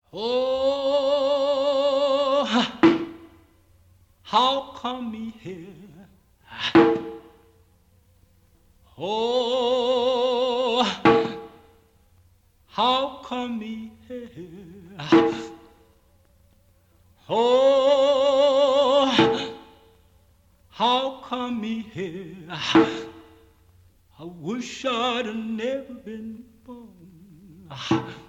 Oh, how come me here? Oh, how come me here? Oh, how come me here? I wish I'd never been born.